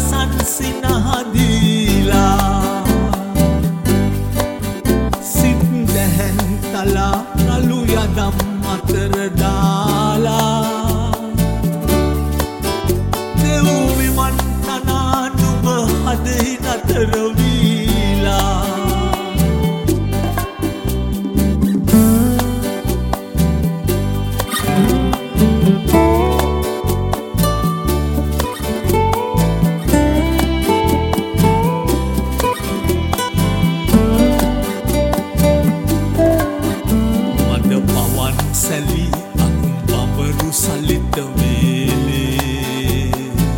දසන් සිනහදීලා සිත් දැහැන් තලා රළු යදම් අතර දාලා දෙව් විමන් තනා නුඹ හදෙහි නතර වීලා සැලි අකුම් බඹරු සලිත වේලේ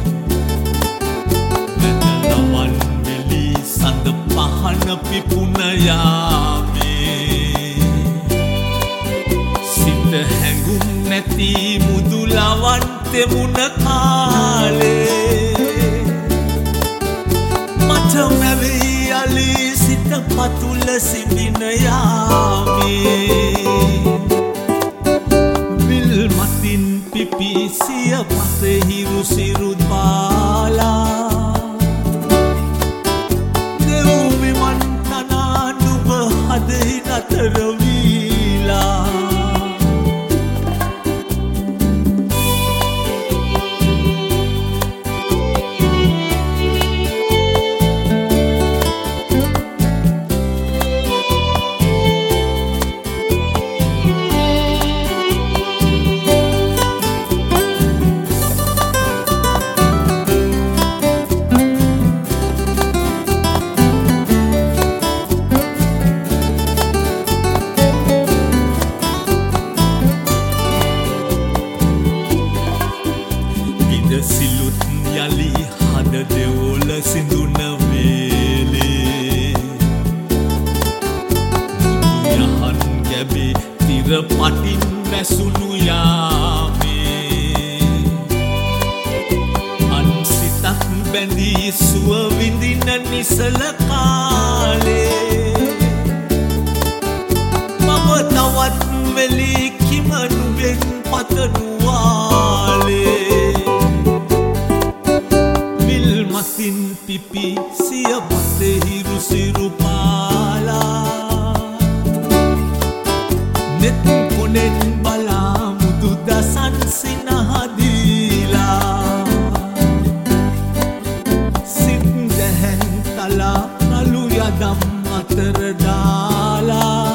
නැතලවන් වෙලි සඳ පහන පිපුන යාමේ සිත හැඟුම් නැති මුදුලවන් තෙමුණ කාලේ මට මැවී අලි සිත පතුල සිඹින යාමේ මතින් පිපි සිය පසෙහි රුසිරු පාලා දෙව් විමන් තනා නුඹ හදෙහි නතර වීලා සිලුත් යලි හද දෙවොල සිඳුන වේලේ මුදු යහන් ගැබේ තිර පටින් වැසුණු යාමේ අන්සිතක් බැඳී සුව විඳින නිසල කාලේ මම තවත් වෙලි කිමනුවෙන් පතනුවාලේ මතින් පිපි සිය පසෙහි රුසිරු පාලා නෙත් කොනෙන් බලා මුදු දසන් සිනහදීලා සිත් දැහැන් තලා රළු යදම් අතර දාලා